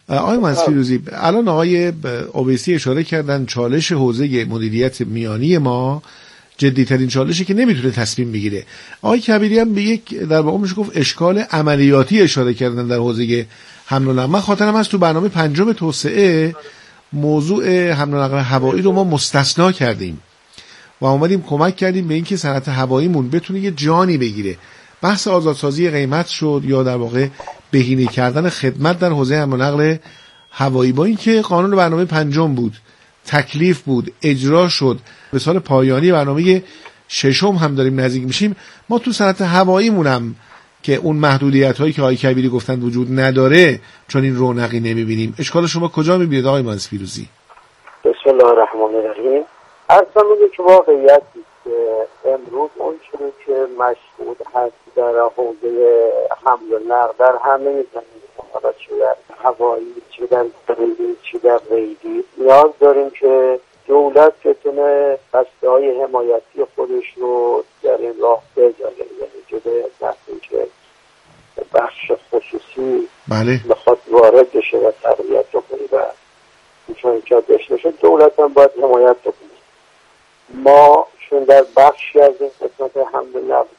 آقای مهندس فیروزی، الان آقای اویسی اشاره کردن چالش حوزه مدیریت میانی ما جدی‌ترین چالشی که نمیتونه تصمیم بگیره. آقای کبیری هم به یک در واقع میشه گفت اشکال عملیاتی اشاره کردن در حوزه حمل و نقل. من خاطرم هست تو برنامه پنجم توسعه موضوع حمل و نقل هوایی رو ما مستثنا کردیم و اومدیم کمک کردیم به اینکه صنعت هواییمون بتونه یه جانی بگیره. بحث آزادسازی قیمت شد یا در واقع بهینه کردن خدمت در حوزه حمل و نقل هوایی، با اینکه قانون برنامه پنجم بود، تکلیف بود، اجرا شد، به سال پایانی برنامه ششم هم داریم نزدیک میشیم. ما تو صنعت هواییمون هم که اون محدودیت هایی که آقای کبیری گفتن وجود نداره، چون این رونقی نمیبینیم. اشکال شما کجا میبینید آقای مهندس فیروزی؟ بسم الله الرحمن الرحیم. اصلا میگه که واقعیتی که امروز اون چیزی که مشهود هست در حوزه حمل و نقل در همه زمینه، حالا چه در هوایی، چه در بریدی، چه در ریلی، نیاز داریم که دولت بتونه بسته‌های حمایتی خودش رو در این راه بجاید، یعنی جده از اینکه بخش خصوصی بخواد وارد بشه و تقویت بکنه و چون که داشته باشه، دولت هم باید حمایت بکنه. ما چون در بخشی از این قسمت حمل و نقل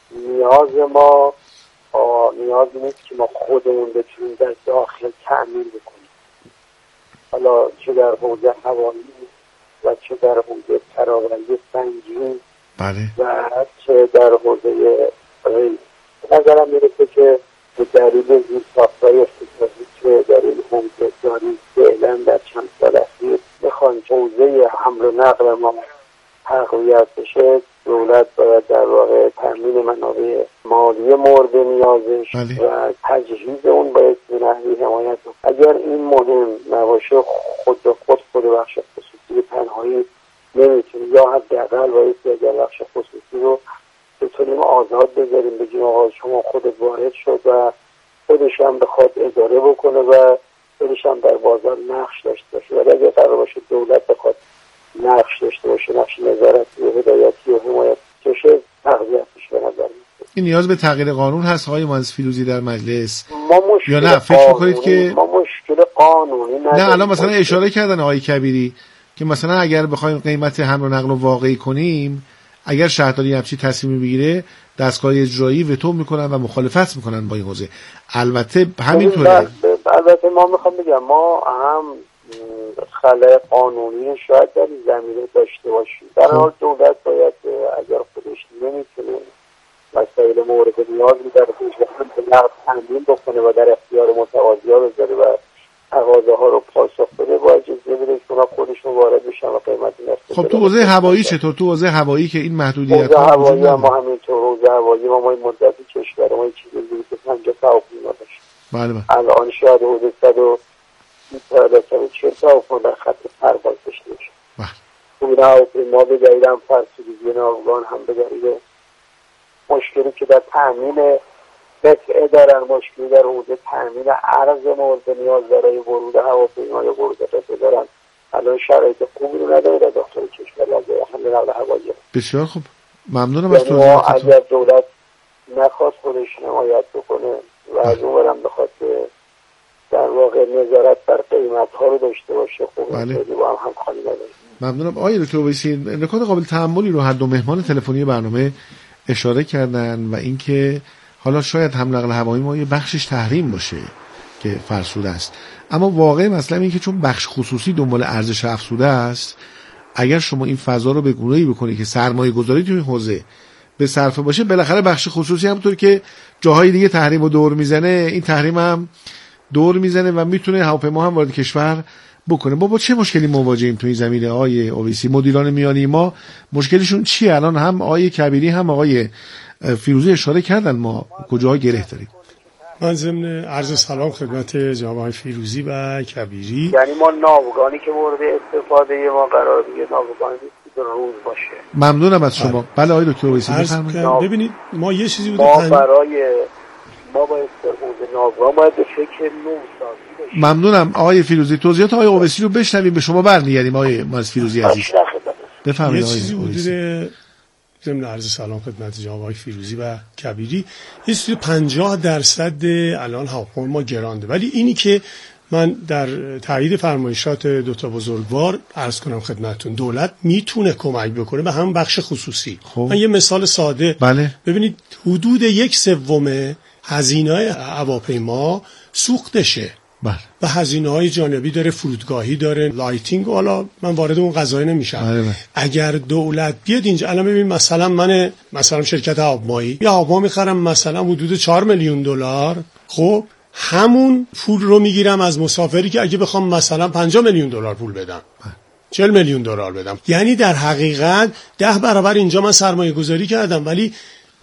نیاز نیست که ما خودمون بتونیم در داخل تأمین بکنیم، حالا چه در حوزه هوایی و چه در حوزه تراوری سنگین و چه در حوزه ریل. نظرم میرسه که به دلیل زیرساخت‌های اقتصادی که در این حوزه داریم فعلا در چند سال اخیر میخوان حوزه حمل و نقل ما تقویت بشه، دولت باید در واقع تامین منابع مالی مورد نیازش و تجهیز اون باید به نحوی حمایت کنه. اگر این مهم نباشه، خود به خود بخش خصوصی تنهایی نمیتونه، یا حداقل باید اگر بخش خصوصی رو بتونیم آزاد بذاریم، بگیم آقا شما خودت وارد شد و خودش هم بخواد اداره بکنه و خودش هم در بازار نقش داشته باشه. ولی اگر قرار باشه دولت بخواد نقش داشته باشه، نقش نظارتی و هدایتی و حمایت کشه، تقویتش به نظر میاد. این نیاز به تغییر قانون هست آقای مهندس فیروزی در مجلس یا نه فکر می‌کنید که ما مشکل قانونی نداریم؟ نه، الان مثلا اشاره کردن آقای کبیری که مثلا اگر بخوایم قیمت حمل و نقل رو واقعی کنیم، اگر شهرداری همچین تصمیمی بگیره، دستگاه اجرایی وتو میکنن و مخالفت میکنن با این حوزه. البته همینطوره. البته ما میخوام بگم ما هم خلأ قانونی شاید در این زمینه داشته باشیم. در حال دولت باید اگر خودش نمیتونه وسایل مورد نیاز رو در حوزه تامین بکنه و در اختیار متقاضی‌ها بذاره و تقاضاها رو پاسخ بده، باید اجازه بده که اونا خودشون وارد بشن و قیمت نفت. خب تو حوزه هوایی چطور؟ تو حوزه هوایی که این محدودیت‌ها حوزه هوایی هم همینطور. حوزه هوایی ما این مدتی کشور ما چیزی بود که 50 هواپیما داشت. بله. الان شاید حوزه 140 هواپیما در خط پرواز داشته باشه. بله. اون هواپیما به دلیل هم فرسودگی ناوگان هم به دلیل مشکلی که در تامین قطعه دارن، مشکلی در حوزه تامین ارز مورد نیاز برای ورود هواپیما یا ورود قطعه دارن، الان شرایط خوبی رو نداره در داخل کشور از حمل نقل هوایی. بسیار خوب، ممنونم از توضیحاتتون. اگر دولت نخواست خودش حمایت بکنه و از اونورم بخواد در واقع نظارت بر قیمت ها رو داشته باشه، خوب خیلی با هم خالی نداره. ممنونم. آقای دکتر اویسی، نکات قابل تأملی رو هر دو مهمان تلفنی برنامه اشاره کردن و اینکه حالا شاید حمل نقل هوایی ما یه بخشش تحریم باشه که فرسوده است، اما واقع مسئله اینه که چون بخش خصوصی دنبال ارزش افزوده است، اگر شما این فضا رو به گونه‌ای بکنید که سرمایه گذاری توی این حوزه به صرفه باشه، بالاخره بخش خصوصی همونطور که جاهای دیگه تحریم رو دور میزنه، این تحریم هم دور میزنه و میتونه هواپیما هم وارد کشور بکنه. با چه مشکلی مواجهیم توی این زمینه آقای اویسی؟ مدیران میانی ما مشکلشون چیه؟ الان هم آقای کبیری هم آقای فیروزی اشاره کردن ما کجاها گره داریم. من ضمن عرض سلام خدمت جناب آقای فیروزی و کبیری. یعنی ما ناوگانی که مورد استفاده ما قرار بگیره ناوگانی نیست که روز باشه. ممنونم از شما. بله آقای دکتر اویسی بفرمایید. ببینید ما یه چیزی ما برای ما باید استفاده ناوگان باید به فکر نوسازی باشیم. ممنونم آقای فیروزی. توضیحات آقای اویسی رو بشنویم، به شما برمیگردیم آقای مهندس فیروزی عزیز. بفرمایید. یه چیزی حدود ضمن عرض سلام خدمت جناب آقای فیروزی و کبیری، یه چیزی 50% الان هواپیما ما گرانده، ولی اینی که من در تایید فرمایشات دوتا بزرگوار عرض کنم خدمتتون، دولت میتونه کمک بکنه به هم بخش خصوصی. من یه مثال ساده. بله. ببینید حدود 1/3 هزینه‌های هواپیما سوختشه. بله. و هزینه‌های جانبی داره، فرودگاهی داره، لایتینگ، حالا من وارد اون قضایا نمیشم. بله. اگر دولت بیاد اینجا، الان ببین مثلا من شرکت آبمایی یا آبما میخرم مثلا حدود 4 میلیون دلار، خب همون پول رو میگیرم از مسافری که اگه بخوام مثلا 50 میلیون دلار پول بدم، 40 میلیون دلار بدم، یعنی در حقیقت 10 برابر اینجا من سرمایه گذاری کردم ولی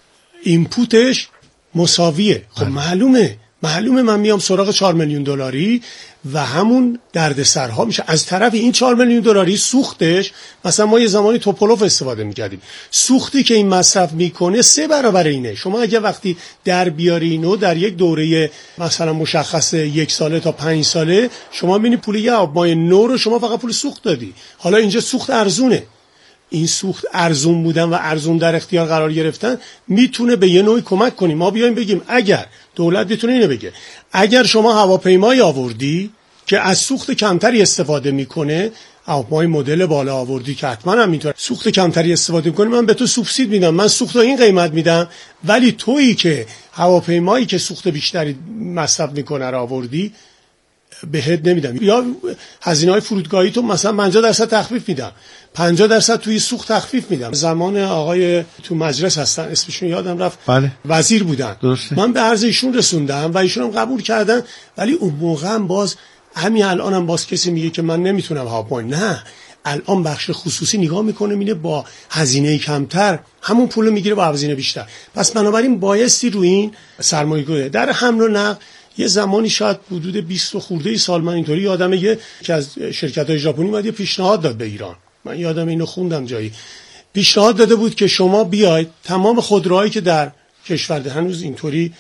اینپوتش مساویه. خب معلومه من میام سراغ 4 میلیون دلاری و همون دردسرها میشه. از طرف این 4 میلیون دلاری سوختش، مثلا ما یه زمانی توپولوف استفاده میکردیم، سوختی که این مصرف میکنه 3 برابر اینه. شما اگه وقتی در بیاری اینو در یک دوره مثلا مشخص 1 ساله تا 5 ساله، شما میبینی پول یه آبمای نو رو شما فقط پول سوخت دادی. حالا اینجا سوخت ارزونه. این سوخت ارزون بودن و ارزون در اختیار قرار گرفتن میتونه به یه نوعی کمک کنیم. ما بیایم بگیم اگر دولت بتونه اینو بگه، اگر شما هواپیمایی آوردی که از سوخت کمتری استفاده میکنه، هواپیمای مدل بالا آوردی که حتما هم اینطور سوخت کمتری استفاده میکنه، من به تو سوبسید میدم، من سوخت رو این قیمت میدم، ولی تویی که هواپیمایی که سوخت بیشتری مصرف میکنه رو آوردی بهت نمیدم. یا هزینه‌های فرودگاهی تو مثلا 50% تخفیف میدم، 50% توی سوخت تخفیف میدم. زمان آقای تو مجلس هستن، اسمشون یادم رفت، بله. وزیر بودن. درسته. من به عرض ایشون رسوندم و ایشون هم قبول کردن، ولی اون موقع هم باز همین الانم باز کسی میگه که من نمیتونم هواپیما. نه، الان بخش خصوصی نگاه میکنه میینه با هزینه کمتر همون پول میگیره با هزینه بیشتر. پس بنابراین بایستی روی این سرمایه‌گذاری در حمل و نقل. یه زمانی شاید حدود 20 خورده سال من اینطوری یادمه که از شرکت‌های ژاپنی اومد یه پیشنهاد داد به ایران، من یادم اینو خوندم جایی، پیشنهاد داده بود که شما بیاید تمام خودروهایی که در کشور، هنوز اینطوری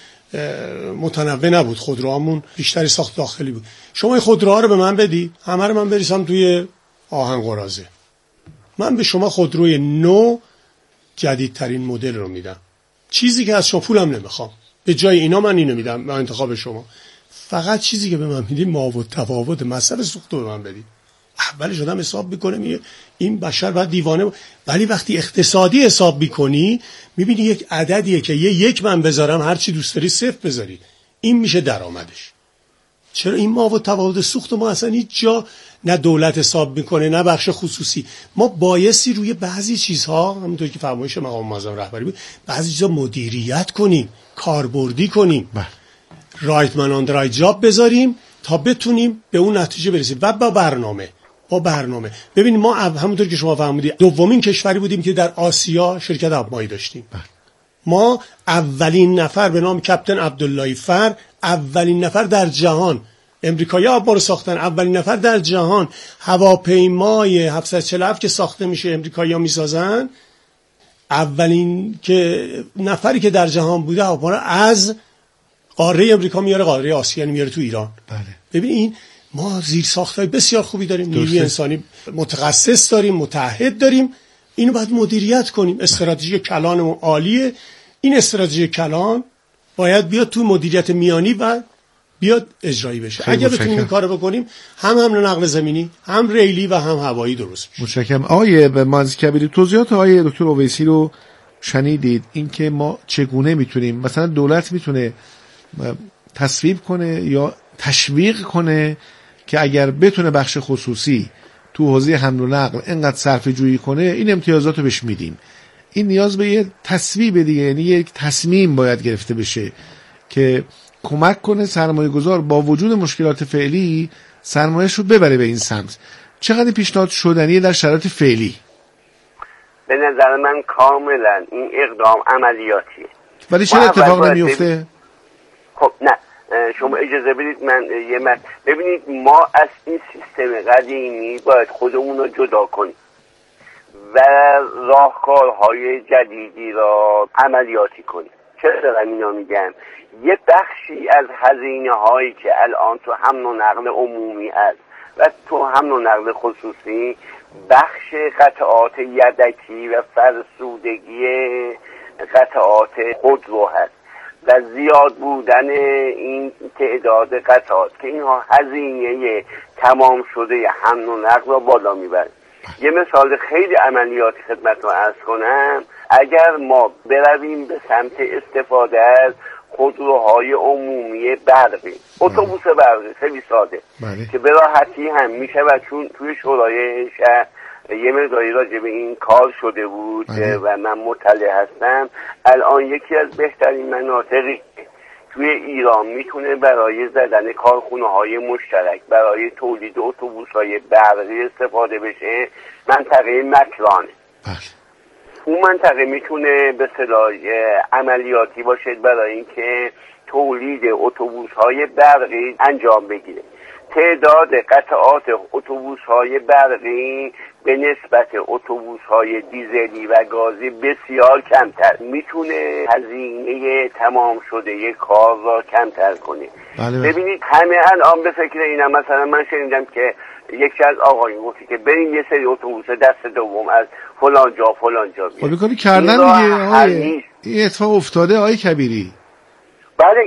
متنوع نبود، خودروهامون بیشتری ساخت داخلی بود، شما این خودروها رو به من بدید، همه رو من بریزم توی آهن قراضه، من به شما خودروی نو جدیدترین مدل رو میدم، چیزی که از شما پولم نمیخوام، به جای اینا من اینو میدم به انتخاب شما، فقط چیزی که به من میدید ماوت تفاوت مصرف سوخت رو به من بدید. اولش آدم حساب میکنه میگه این بشر باید دیوانه ولی وقتی اقتصادی حساب میکنی میبینی یک عددیه که یک من بذارم هر چی دوست داری 0 بذاری، این میشه درآمدش. چرا این ماوت تفاوت سوخت ما اصلا هیچ جا نه دولت حساب میکنه نه بخش خصوصی. ما بایستی روی بعضی چیزها، همونطور که فرمایش مقام معظم رهبری بود، بعضی چیزا مدیریت کنیم، کاربردی کنیم، رایت من آن رایت جاب بذاریم تا بتونیم به اون نتیجه برسیم و با برنامه. ببینید ما همونطور که شما فهمیدید دومین کشوری بودیم که در آسیا شرکت آبمایی داشتیم. ما اولین نفر به نام کاپیتان عبداللهی فر، اولین نفر در جهان، امریکایی‌ها آبما رو ساختن، اولین نفر در جهان هواپیمای 747 که ساخته میشه امریکایی‌ها میسازن، اولین نفری که در جهان بوده هواپیما رو از قاره امریکا میاره قاره آسیا میاره تو ایران. بله. ببین این ما زیر ساختای بسیار خوبی داریم، نیروی انسانی متخصص داریم، متحد داریم، اینو باید مدیریت کنیم. استراتژی کلانمون عالیه، این استراتژی کلان باید بیاد تو مدیریت میانی و بیاد اجرایی بشه. اگه بتونیم این کارو بکنیم هم حمل نقل زمینی، هم ریلی و هم هوایی درست میشه. متشکرم. آقای مهندس کبیری، توضیحات آقای دکتر اویسی رو شنیدید، اینکه ما چگونه میتونیم، مثلا دولت میتونه تصویب کنه یا تشویق کنه که اگر بتونه بخش خصوصی تو حوزه حمل و نقل اینقدر صرفه جویی کنه این امتیازات رو بهش میدیم. این نیاز به یه تصویب دیگه، یعنی یک تصمیم باید گرفته بشه که کمک کنه سرمایه گذار با وجود مشکلات فعلی سرمایه‌اش رو ببره به این سمت. چقدر پیشنهاد شدنیه در شرایط فعلی؟ به نظر من کاملا این اقدام عملیاتیه. ولی چرا اتفاق نمیفته؟ خب نه، شما اجازه بدید من ببینید ما از این سیستم قدیمی باید خودمون رو جدا کنیم و راهکارهای جدیدی را عملیاتی کنیم. چرا دارم اینا میگم؟ یه بخشی از هزینه هایی که الان تو حمل و نقل عمومی هست و تو حمل و نقل خصوصی، بخش قطعات یدکی و فرسودگی قطعات خودرو هست و زیاد بودن این تعداد قطعات که اینها هزینه تمام شده حمل و نقل را بالا میبرد. یه مثال خیلی عملیاتی خدمت رو عرض کنم. اگر ما برویم به سمت استفاده از خودروهای عمومی برقی، اتوبوس برقی خیلی ساده که به راحتی هم میشه و چون توی شورای شهر یه مقداری راجع به این کار شده بود و من مطلع هستم، الان یکی از بهترین مناطقی توی ایران میتونه برای زدن کارخونه‌های مشترک برای تولید اتوبوس‌های برقی استفاده بشه منطقه مکرانه. اون منطقه میتونه به اصطلاح عملیاتی باشه برای اینکه تولید اتوبوس‌های برقی انجام بگیره. تعداد قطعات اتوبوس‌های برقی به نسبت اتوبوس‌های دیزلی و گازی بسیار کمتر میتونه هزینه تمام شده کار را کمتر کنه. ببینید همه الان به فکر اینم، مثلا من شنیدم که یکی از آقایون گفت که بریم یه سری اتوبوس دست دوم از فلان جا بیاریم. خب کردن دیگه این اتفاق افتاده آقای کبیری. بله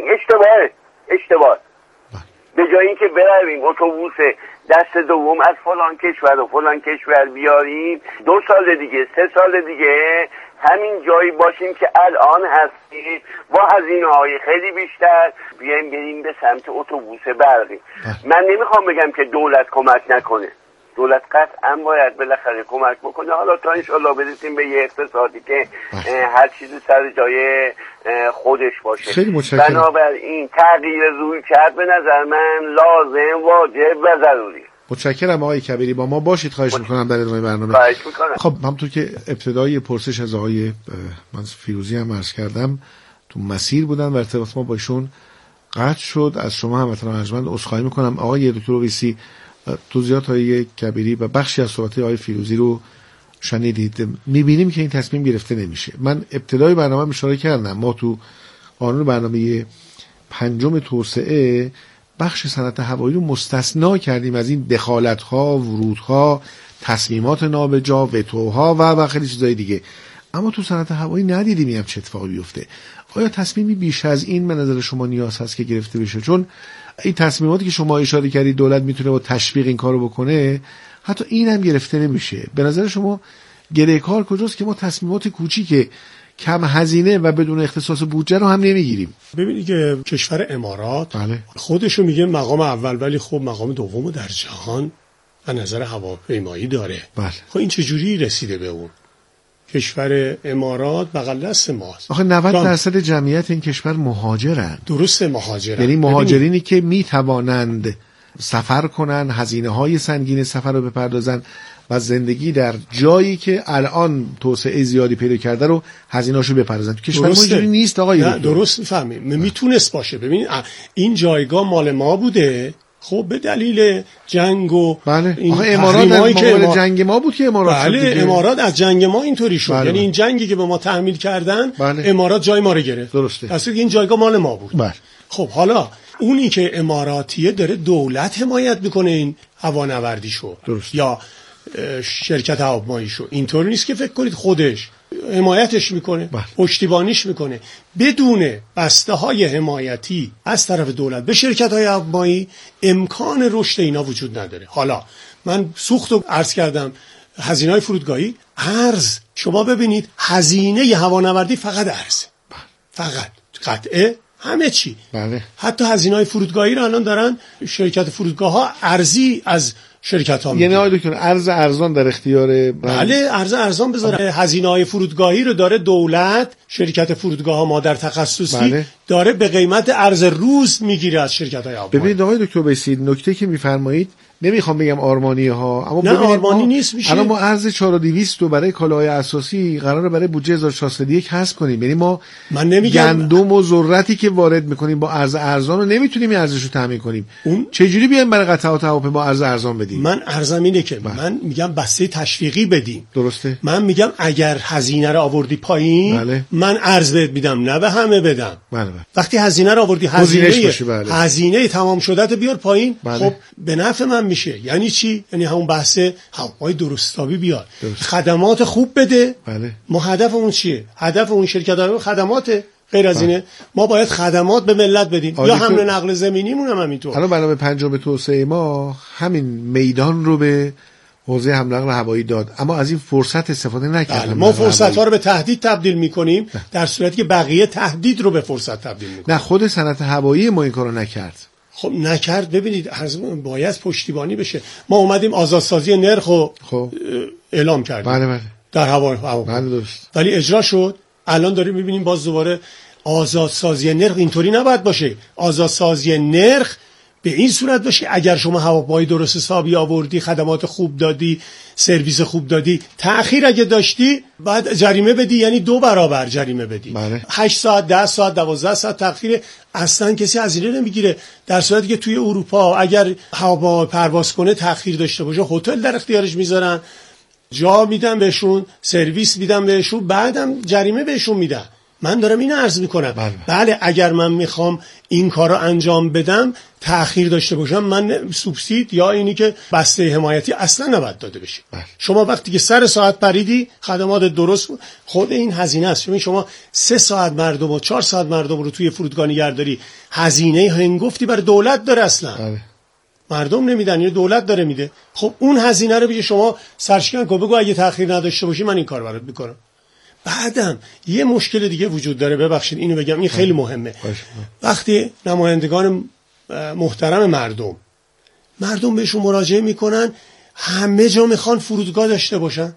اشتباه. به جای اینکه برویم اتوبوس دست دوم از فلان کشور و فلان کشور بیاریم، 2 سال دیگه 3 سال دیگه همین جایی باشیم که الان هستیم با هزینه‌های خیلی بیشتر بریم به سمت اتوبوس برقی. من نمیخوام بگم که دولت کمک نکنه، دولت قطعا باید بالاخره کمک بکنه، حالا تا انشالله برسیم به یه اقتصادی که هر چیزی سر جای خودش باشه. خیلی متشکرم. بنابراین تغییر رویکرد به نظر من لازم، واجب و ضروری. متشکرم آقای کبیری، با ما باشید. خواهش میکنم در ادامه برنامه. خواهش میکنم. خب همونطور که ابتدای پرسش از آقای من فیروزی هم عرض کردم، تو مسیر بودن و ارتباط ما با ایشون قطع شد. از شما هموطنان ارجمند عذرخواهی میکنم. آقای دکتر اویسی، توضیحات های کبیری و بخشی از صحبت آقای فیروزی رو شنیدید. میبینیم که این تصمیم گرفته نمیشه. من ابتدای برنامه اشاره کردم، ما تو قانون برنامه 5 توسعه بخش صنعت هوایی رو مستثنا کردیم از این دخالت‌ها، ورودها، تصمیمات نابجا، وتوها و خیلی چیزای دیگه. اما تو صنعت هوایی ندیدیم چه اتفاقی بیفته. آیا تصمیمی بیش از این به نظر شما نیاز هست که گرفته بشه؟ چون این تصمیماتی که شما اشاره کردید دولت میتونه با تشویق این کارو بکنه، حتی این هم گرفته نمیشه. به نظر شما گره کار کجاست که ما تصمیمات کوچیک کم هزینه و بدون اختصاص بودجه رو هم نمیگیریم؟ ببینید که کشور امارات خودشو میگه مقام اول، ولی خب مقام دومو در جهان از نظر هواپیمایی داره. خب این چجوری رسیده به اون؟ کشور امارات بغل دست ماست. آخه 90% جمعیت این کشور مهاجرن. درسته مهاجرن. یعنی مهاجرینی که میتوانند سفر کنن، هزینه‌های سنگین سفر رو بپردازن و زندگی در جایی که الان توسعه زیادی پیدا کرده رو هزینه‌اشو بپردازن. تو کشور ما اینجوری نیست آقای. نه درست می‌فهمید. میتونست باشه. ببین این جایگاه مال ما بوده. خب به دلیل جنگ و این امارات که جنگ ما بود که امارات امارات از جنگ ما اینطوری شد. یعنی این جنگی که به ما تحمیل کردن امارات جای ما رو گرفت. درسته. پس این جایگاه مال ما بود. خب حالا اونی که اماراتیه داره دولت حمایت میکنه این هوانوردیشو یا شرکت هواپیماییشو. اینطور نیست که فکر کنید خودش حمایتش میکنه، پشتیبانیش میکنه. بدون بسته های حمایتی از طرف دولت به شرکت های هواپیمایی امکان رشد اینا وجود نداره. حالا من سوختو عرض کردم، هزینه های فرودگاهی، ارز. شما ببینید هزینه هوانوردی فقط ارز، فقط قطعه همه چی. حتی هزینه های فرودگاهی رو الان دارن شرکت فرودگاه ها ارزی از شرکت ها. یعنی آقای دکتر ارز ارزان در اختیار بله ارز ارزان بذاره. هزینه های فرودگاهی رو داره دولت، شرکت فرودگاه ها مادر تخصصی داره به قیمت ارز روز میگیره از شرکت های هواپیمایی. ببینید آقای دکتر بیسی، نکته که میفرمایید نمیخوام بگم آرمانی ها، اما نه آرمانی نیست. میشه الان ما ارز 4200 رو برای کالاهای اساسی قراره برای بودجه 1401 حذف کنیم. یعنی ما گندم و ذرتی که وارد میکنیم با ارز ارزان رو نمیتونیم این ارزش رو تامین کنیم. چجوری بیایم برای قطعات هواپیما ارز ارزان بدیم؟ من ارزم اینه که من میگم بسته تشویقی بدیم. درسته. من میگم اگر هزینه رو آوردی پایین من ارز بهت میدم، نه به همه بدم. وقتی هزینه رو آوردی، هزینه تمام شدت بیار پایین. خب به نفع من میشه. یعنی چی؟ یعنی همون بحث هوای درستابی بیاد. خدمات خوب بده. ما هدفمون چیه؟ هدف اون شرکت ها خدمات غیر از اینه ما باید خدمات به ملت بدیم یا حمل نقل زمینیمون هم همینطور. الان برنامه پنجم توسعه ما همین میدان رو به حوزه حمل نقل هوایی داد، اما از این فرصت استفاده نکردیم. ما فرصت ها رو به تهدید تبدیل میکنیم در صورتی که بقیه تهدید رو به فرصت تبدیل میکنن. نه، خود صنعت هوایی ما این کارو نکرد. خب نکرد. ببینید باید پشتیبانی بشه. ما اومدیم آزادسازی نرخ رو اعلام کردیم. بله در هوا. بله درست. ولی اجرا شد. الان داریم میبینیم باز دوباره آزادسازی نرخ. اینطوری نباید باشه. آزادسازی نرخ به این صورت باشه اگر شما هواپایی درست حسابی آوردی، خدمات خوب دادی، سرویس خوب دادی، تأخیر اگه داشتی بعد جریمه بدی، یعنی 2 برابر جریمه بدی. بله. 8 ساعت، 10 ساعت، 12 ساعت تأخیر اصلا کسی هزینه نمیگیره. در صورتی که توی اروپا اگر هواپیما پرواز کنه تأخیر داشته باشه هتل در اختیارش میذارن، جا میدن بهشون، سرویس میدن بهشون، بعدم جریمه بهشون میدن. من دارم اینو عرض میکنم. بله اگر من میخوام این کارو انجام بدم تأخیر داشته باشم، من سوبسید یا اینی که بسته حمایتی اصلا نباید داده بشه. شما وقتی که سر ساعت پریدی خدمات درست، خود این هزینه است. شما 3 ساعت مردم و 4 ساعت مردم رو توی فرودگاه نگهداری هزینه هنگفتی برای دولت داره اصلا. مردم نمیدن، یا دولت داره میده. خب اون هزینه رو بگی شما سرشکن کن، بگو اگه تأخیر نداشته باشی من این کارو برات میکنم. بعدم یه مشکل دیگه وجود داره، ببخشید اینو بگم، این خیلی مهمه. وقتی نمایندگان محترم مردم بهشون مراجعه میکنن همه جا میخوان فرودگاه داشته باشن.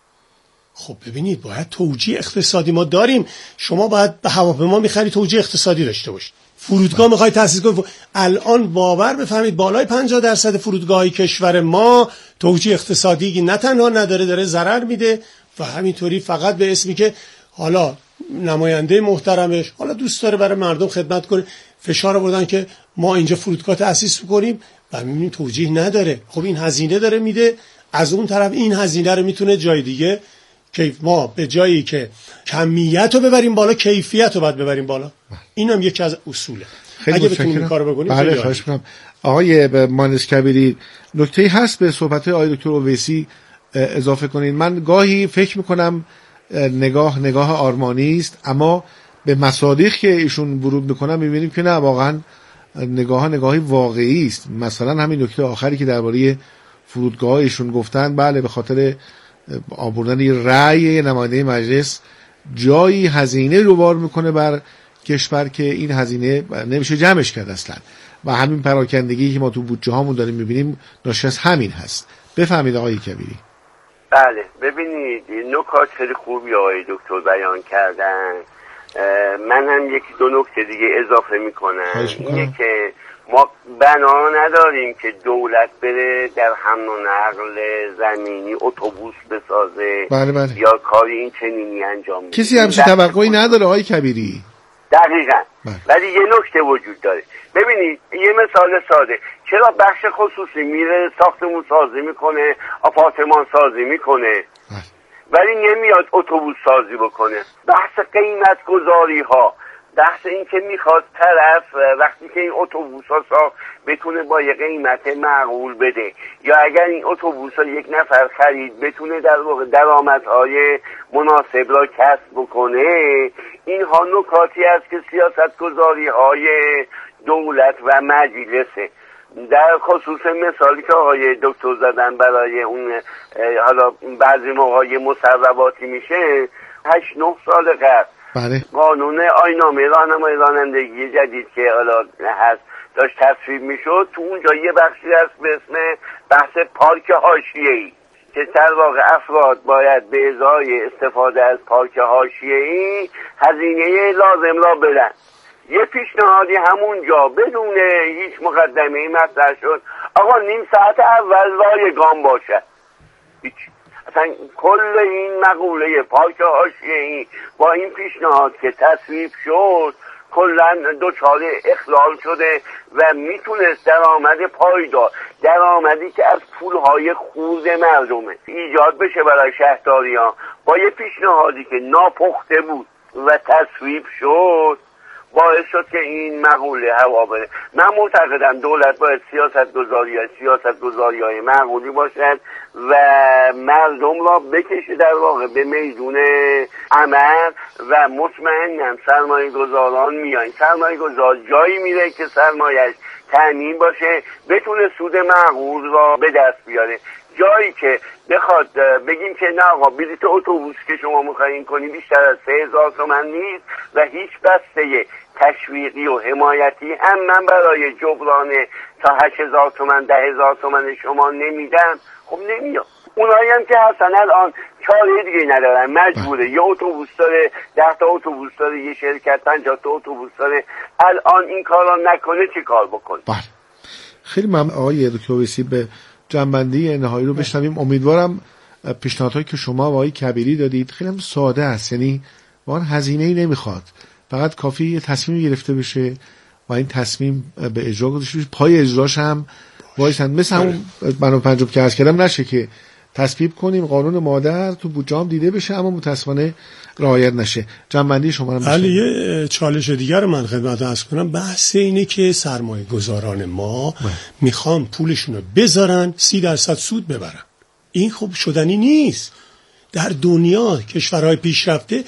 خب ببینید باید توجیه اقتصادی ما داریم. شما باید به هواپیما میخری توجیه اقتصادی داشته باشید. فرودگاه میخوای تأسیس کنید. الان باور بفهمید بالای 50% فرودگاه‌های کشور ما توجیه اقتصادی نه تنها نداره، داره ضرر میده و همینطوری فقط به اسمی که حالا نماینده محترمش حالا دوست داره برای مردم خدمت کنه فشار آوردن که ما اینجا فرودگاه تأسیس کنیم و میبینیم توجیه نداره. خب این هزینه داره میده، از اون طرف این هزینه رو میتونه جای دیگه که ما به جایی که کمیت رو ببریم بالا کیفیت رو باید ببریم بالا. اینم یکی از اصوله. اگه بتونیم این کارو بکنیم. بله خواهش می‌کنم. آقای مهندس کبیری نکته‌ای هست به صحبت‌های آقای دکتر اویسی اضافه کنید؟ من گاهی فکر میکنم نگاه آرمانی است، اما به مصادیق که ایشون ورود میکنن میبینیم که نه، واقعا نگاهی واقعی است. مثلا همین نکته آخری که درباره فرودگاه ایشون گفتن، بله به خاطر آوردن رأی نماینده مجلس جایی هزینه رو بار میکنه بر کشور که این هزینه نمیشه جمعش کرد اصلا، و همین پراکندگی که ما تو بودجه هامون داریم میبینیم ناشی از همین هست. بفهمید آقای کبیری. بله ببینید نکات خیلی خوبی آقای دکتر بیان کردن. من هم 1-2 نکته دیگه اضافه میکنم. اینه که ما بنا نداریم که دولت بره در حمل و نقل زمینی اتوبوس بسازه. بله. یا کاری این چنینی انجام بده. کسی همچین توقعی نداره آقای کبیری. دقیقاً. ولی یه نکته وجود داره. ببینید یه مثال ساده، چرا بخش خصوصی میره ساختمون سازی میکنه، آپارتمان سازی میکنه ولی نمیاد اتوبوس سازی بکنه؟ بحث قیمت گذاری ها، بحث این که میخواد طرف وقتی که این اتوبوس ها ساخت بتونه با یه قیمت معقول بده، یا اگر این اتوبوس ها یک نفر خرید بتونه در واقع درآمدهای مناسب را کسب بکنه. اینها نکاتی است که سیاست گذاری های دولت و مجلسه. در خصوص مثالی که آقای دکتر زدن برای اون حالا بعضی موقع مسرباتی میشه، 8-9 سال قبل بله. قانون آیین‌نامه راهنمای رانندگی جدید که حالا هست داشت تصویب میشد، تو اونجا یه بخشی هست به اسم بحث پارک حاشیه‌ای که در واقع افراد باید به ازای استفاده از پارک حاشیه‌ای هزینه لازم را بدن. یه پیشنهادی همونجا بدون هیچ مقدمه‌ای مطرح شد، آقا نیم ساعت اول رایگان باشه. هیچ. اصلا کل این مقوله پارک حاشیه‌ای با این پیشنهاد که تصویب شد کلا دچار اخلال شده و میتونست درآمد پایدار، درآمدی که از پولهای خورد مردمه ایجاد بشه برای شهرداریان، با یه پیشنهادی که ناپخته بود و تصویب شد، باعث شد که این مقوله هوا بره. من معتقدم دولت باید سیاستگذاری‌های معقولی باشد و مردم را بکشه در واقع به میدون عمل و مطمئنم سرمایه گذاران میان. سرمایه گذار جایی میره که سرمایه‌اش تامین باشه، بتونه سود معقول را به دست بیاره. جایی که بخواد بگیم که نه آقا بلیط اتوبوس که شما میخواین کنی بیشتر از 3000 تومان نیست و هیچ بسته تشویقی و حمایتی هم من برای جبران تا 8000 تومان 10000 تومان شما نمیدم، خب نمیاد. اونایی هم که هستن الان چاره دیگه ندارن، مجبوره. یه اتوبوس داره، 10 تا اتوبوس داره، یه شرکت 50 تا اتوبوس داره، الان این کارا نکنه چی کار بکنه؟ بله. خیلی ممنون آقای دکتر اویسی، به جنبندی نهایی رو بشنویم. امیدوارم پیشنهادهایی که شما و آقای کبیری دادید خیلی هم ساده است، یعنی واقعا هزینه‌ای نمیخواد، فقط کافی یه تصمیم گرفته بشه و این تصمیم به اجرا گذاشته بشه، پای اجراش هم وایسن. مثل همون بنا پنجم که عرض کردم نشه که تصویب کنیم قانون مادر تو بودجام دیده بشه اما متأسفانه رعایت نشه. جنبندی شما رو ولی یه چالش دیگر من خدمت عرض کنم، بحث اینه که سرمایه گذاران ما میخوان پولشون رو بذارن 30% سود ببرن. این خوب شدنی نیست. در دنیا کشورهای پیشرفته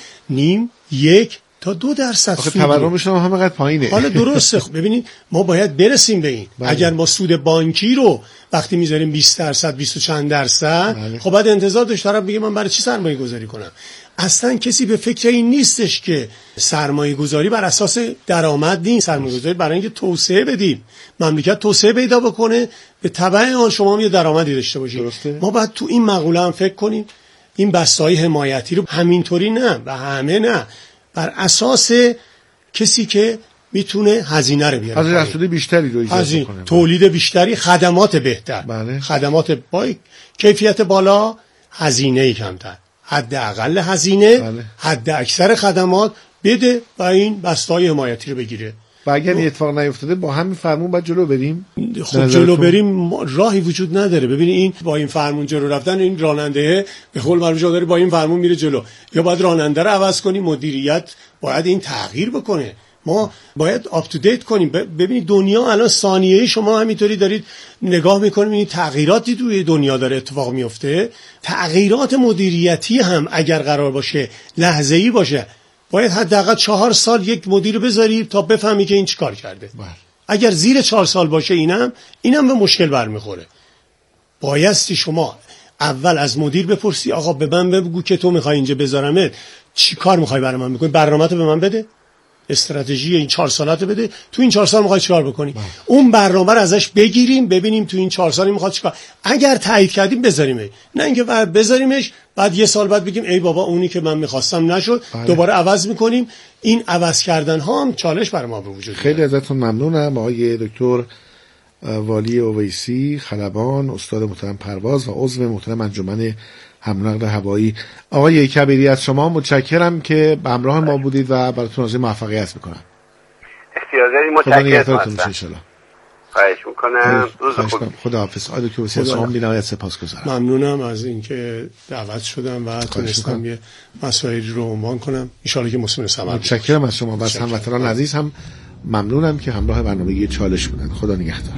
1 تا 2% سود تورمشون هم همینقدر پایینه. حالا درسته. ببینید ما باید برسیم به این. اگر ما سود بانکی رو وقتی میذاریم 20% 20 و چند درصد، خب بعد انتظار داشت طرف بگه من برای چی سرمایه گذاری کنم؟ اصلا کسی به فکر این نیستش که سرمایه گذاری بر اساس درآمد نیست، سرمایه گذاری برای اینکه توسعه بدیم، مملکت توسعه پیدا بکنه، به تبع آن شما هم یه درآمدی داشته باشید. ما باید تو این مقوله هم فکر کنیم. این بسته‌های حمایتی رو همینطوری نه و همه نه، بر اساس کسی که میتونه هزینه رو بیاره، هزینه بیشتری رو ایجاد کنه، تولید بیشتری، خدمات بهتر. بله. خدمات با کیفیت بالا، هزینه کمتر، حداقل هزینه، بله. حد اکثر خدمات بده و این بسته‌های حمایتی رو بگیره. و اگر این اتفاق نیفتاده با همین فرمون باید جلو بریم. خب جلو بریم راهی وجود نداره. ببینید این با این فرمون جلو رفتن، این راننده به قول معروف داره با این فرمون میره جلو، یا باید راننده رو عوض کنیم، مدیریت باید این تغییر بکنه، ما باید آپ تو دیت کنیم. ببینید دنیا الان ثانیه‌ای شما همینطوری دارید نگاه میکنید، این تغییراتی توی دنیا داره اتفاق میفته. تغییرات مدیریتی هم اگر قرار باشه لحظه‌ای باشه، باید حداقل 4 سال یک مدیر بذاری تا بفهمی که این چی کار کرده. اگر زیر 4 سال باشه اینم به مشکل برمیخوره. بایستی شما اول از مدیر بپرسی آقا به من بگو که تو میخوای اینجا بذارمت، چی کار میخوای برای من بکنی، برنامه‌تو به من بده، استراتژی این 4 سالته بده، تو این 4 سال میخوای چیکار بکنی. اون برنامه رو ازش بگیریم، ببینیم تو این 4 سال میخواد چیکار، اگر تایید کردیم بذاریمش، نه اینکه بذاریمش بعد یه سال بعد بگیم ای بابا اونی که من میخواستم نشد. دوباره عوض میکنیم. این عوض کردن ها هم چالش برای ما به وجود میاره. خیلی ازتون ممنونم آقای دکتر والی اویسی خلبان، استاد محترم پرواز و عضو محترم انجمن حمل هوایی. آقای کبیری از شما متشکرم که به همراه ما بودید و براتون آرزوی موفقیت میکنم. اختیار دارید. متشکرم. خواهش میکنم. روز خوب. خداحافظ. آقای دکتر اویسی از شما بی‌نهایت سپاسگزارم. ممنونم از اینکه دعوت شدم و تونستم یه مسائلی رو عنوان کنم. ان شاءالله که مسئول ثمر. متشکرم از شما و از هموطنان عزیز هم ممنونم که همراه برنامه چالش بودن. خدا نگهدار.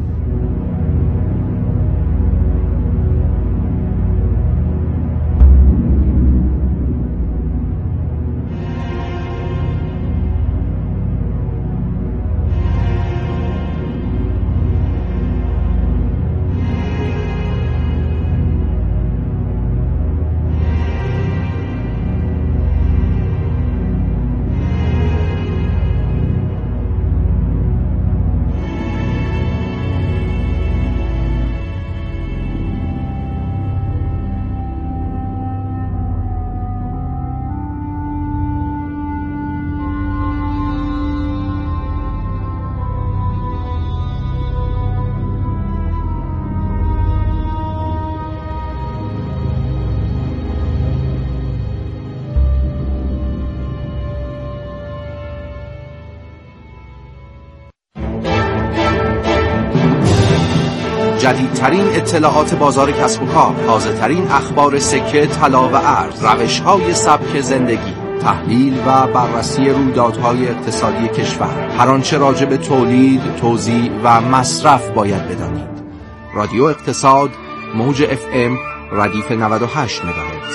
جدیدترین اطلاعات بازار کسب و کار، تازه‌ترین اخبار سکه، طلا و ارز، روش‌های سبک زندگی، تحلیل و بررسی رویدادهای اقتصادی کشور. هر آنچه راجع به تولید، توزیع و مصرف باید بدانید. رادیو اقتصاد، موج FM ردیف 98 مگاهرتز.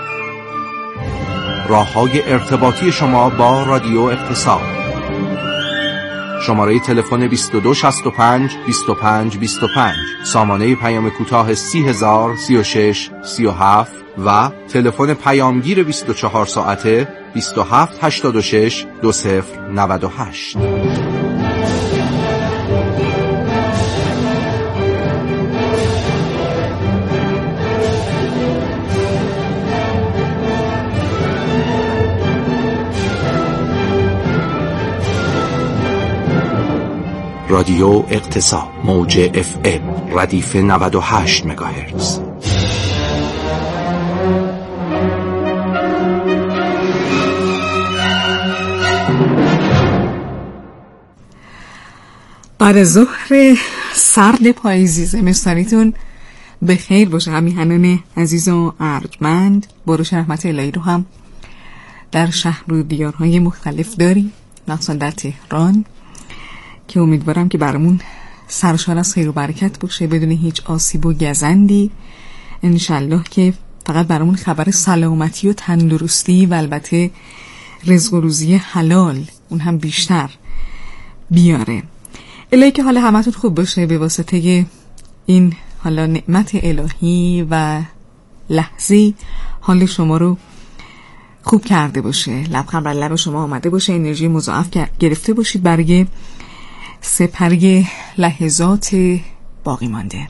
راه‌های ارتباطی شما با رادیو اقتصاد: شماره تلفن 2265 25 25، سامانه پیام کوتاه 30000 36 37 و تلفن پیامگیر 24 ساعته 2786 2098. رادیو اقتصاد، موج FM ردیف 98 مگاهرتز. بعد ظهر سرد پاییزی زمستانیتون به خیر باشه. همیهنان عزیز و ارجمند، بروش رحمت الهی رو هم در شهر و دیارهای مختلف داریم، مخصوصا در تهران، که امیدوارم که برامون سرشار از خیر و برکت باشه بدون هیچ آسیب و گزندی. انشالله که فقط برامون خبر سلامتی و تندرستی و البته رزق و روزی حلال اون هم بیشتر بیاره. الهی که حال همتون خوب باشه به واسطه این حالا نعمت الهی و لحظی حال شما رو خوب کرده باشه، لبخند بر لب شما آمده باشه، انرژی مضاعف گرفته باشید برای سپری لحظات باقی مانده.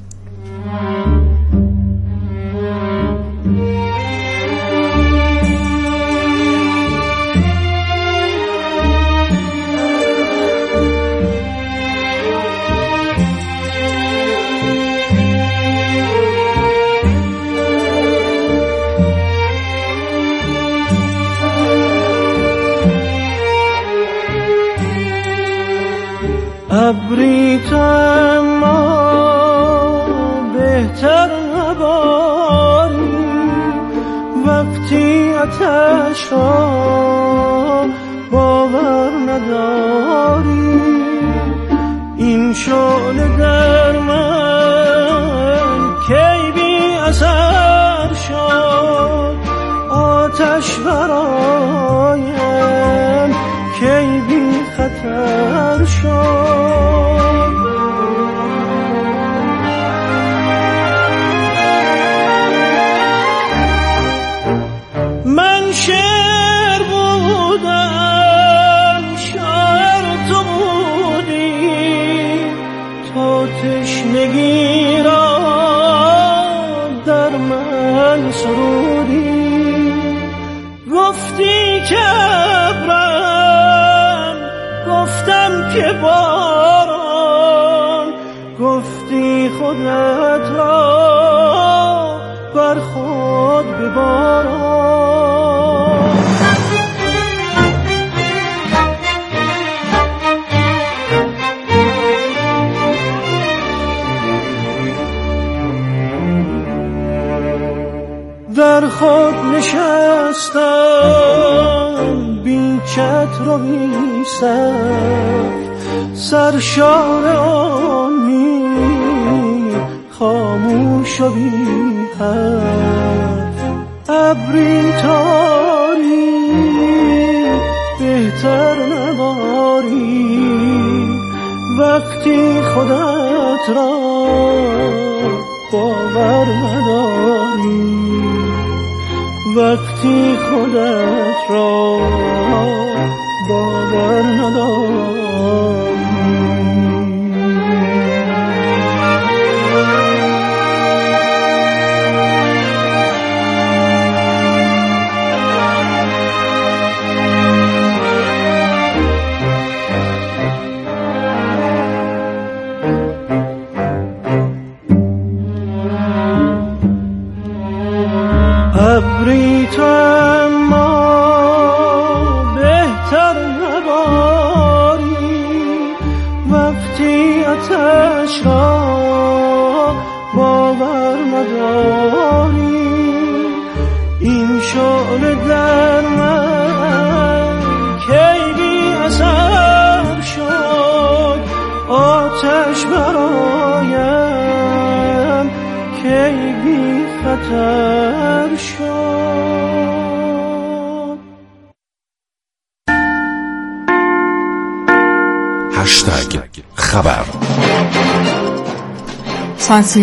ابری تو اما بهتر نباری، وقتی آتش را باور نداری. این شعله در من کی بی اثر شد، آتش برایم کی بی خطر شد. من شعر بودم، شاعر تو بودی، تو تشنگی را در من سرودی. گفتی که ابرم، گفتم که باران، گفتی خودت را بر خود بباران. در خود نشستم بی چتر و بی صف، سرشار امید خاموش و بی حرف. ابری تاری بهتر نباری، وقتی خودت را باور نداری، وقتی خودت را باور نداری. ابری تو اما بهتر نباری، خبر. ساعت